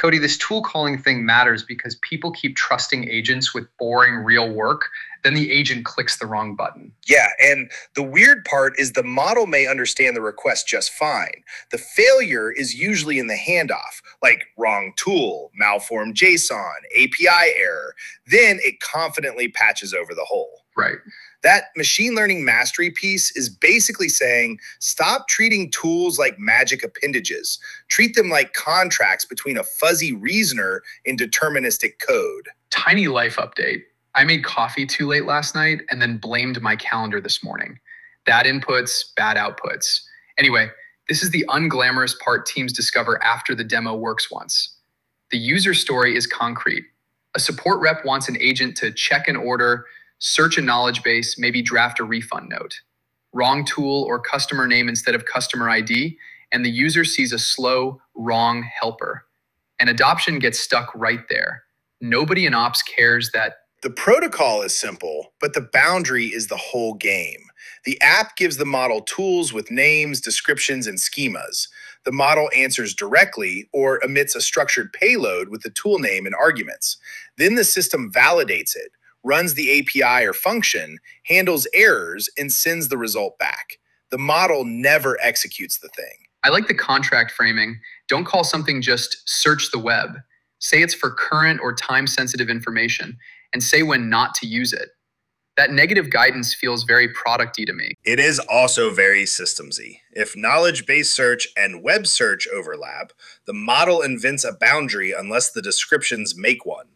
Cody, this tool calling thing matters because people keep trusting agents with boring real work. Then the agent clicks the wrong button. Yeah, and the weird part is the model may understand the request just fine. The failure is usually in the handoff, like wrong tool, malformed JSON, API error. Then it confidently patches over the hole. Right. That machine learning mastery piece is basically saying, stop treating tools like magic appendages. Treat them like contracts between a fuzzy reasoner and deterministic code. Tiny life update. I made coffee too late last night and then blamed my calendar this morning. Bad inputs, bad outputs. Anyway, this is the unglamorous part teams discover after the demo works once. The user story is concrete. A support rep wants an agent to check an order, search a knowledge base, maybe draft a refund note. Wrong tool or customer name instead of customer ID, and the user sees a slow, wrong helper. And adoption gets stuck right there. Nobody in ops cares that the protocol is simple, but the boundary is the whole game. The app gives the model tools with names, descriptions, and schemas. The model answers directly or emits a structured payload with the tool name and arguments. Then the system validates it, runs the API or function, handles errors, and sends the result back. The model never executes the thing. I like the contract framing. Don't call something just search the web. Say it's for current or time-sensitive information, and say when not to use it. That negative guidance feels very product-y to me. It is also very systems-y. If knowledge-based search and web search overlap, the model invents a boundary unless the descriptions make one.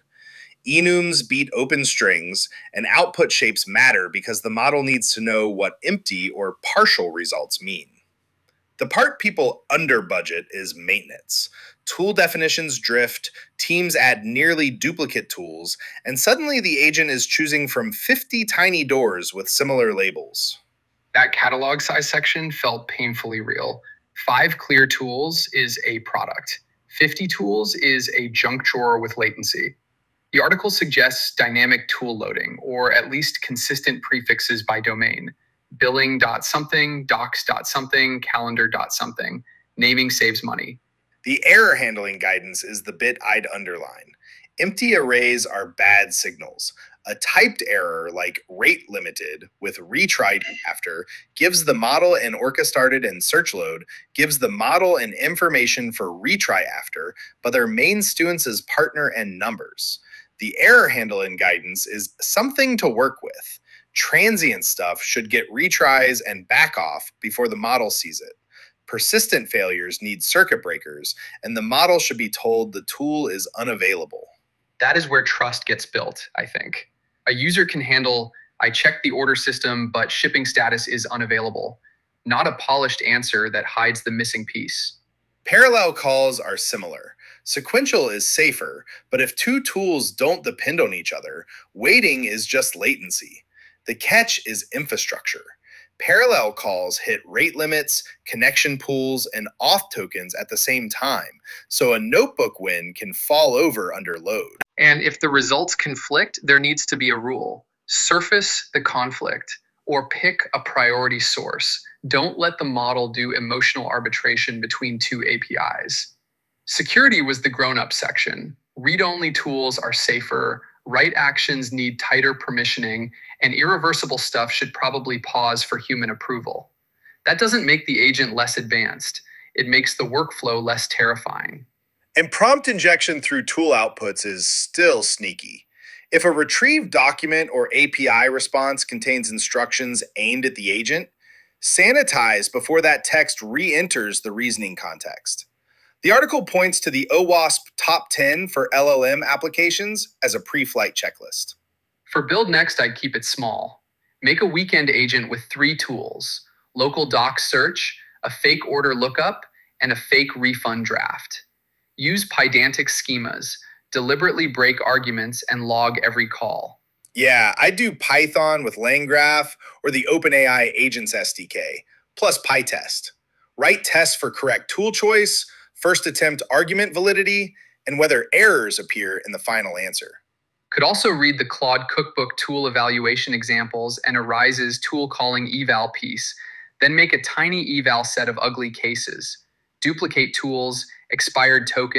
Enums beat open strings, and output shapes matter because the model needs to know what empty or partial results mean. The part people under budget is maintenance. Tool definitions drift, teams add nearly duplicate tools, and suddenly the agent is choosing from 50 tiny doors with similar labels. That catalog size section felt painfully real. 5 clear tools is a product. 50 tools is a junk drawer with latency. The article suggests dynamic tool loading, or at least consistent prefixes by domain. Billing.something, docs.something, calendar.something. Naming saves money. The error handling guidance is the bit I'd underline. Empty arrays are bad signals. A typed error like rate limited with retried after gives the model an orca started and search load, gives the model an information for retry after, but their main students as partner and numbers. The error handling guidance is something to work with. Transient stuff should get retries and back off before the model sees it. Persistent failures need circuit breakers, and the model should be told the tool is unavailable. That is where trust gets built, I think. A user can handle, I checked the order system, but shipping status is unavailable. Not a polished answer that hides the missing piece. Parallel calls are similar. Sequential is safer, but if two tools don't depend on each other, waiting is just latency. The catch is infrastructure. Parallel calls hit rate limits, connection pools, and auth tokens at the same time, so a notebook win can fall over under load. And if the results conflict, there needs to be a rule. Surface the conflict, or pick a priority source. Don't let the model do emotional arbitration between two APIs. Security was the grown-up section. Read-only tools are safer, write actions need tighter permissioning, and irreversible stuff should probably pause for human approval. That doesn't make the agent less advanced. It makes the workflow less terrifying. And prompt injection through tool outputs is still sneaky. If a retrieved document or API response contains instructions aimed at the agent, sanitize before that text re-enters the reasoning context. The article points to the OWASP top 10 for LLM applications as a pre-flight checklist. For Build Next, I'd keep it small. Make a weekend agent with 3 tools: local doc search, a fake order lookup, and a fake refund draft. Use Pydantic schemas, deliberately break arguments, and log every call. Yeah, I do Python with LangGraph or the OpenAI Agents SDK, plus PyTest. Write tests for correct tool choice, first attempt argument validity, and whether errors appear in the final answer. Could also read the Claude Cookbook tool evaluation examples and Arise's tool calling eval piece, then make a tiny eval set of ugly cases. Duplicate tools, expired token,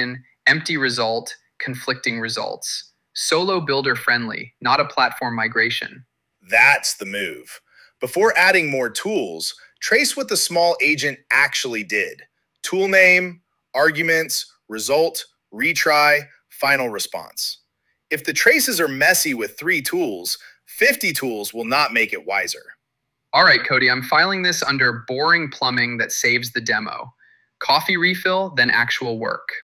Empty result, conflicting results. Solo builder friendly, not a platform migration. That's the move. Before adding more tools, trace what the small agent actually did. Tool name, arguments, result, retry, final response. If the traces are messy with 3 tools, 50 tools will not make it wiser. All right, Cody, I'm filing this under boring plumbing that saves the demo. Coffee refill, then actual work.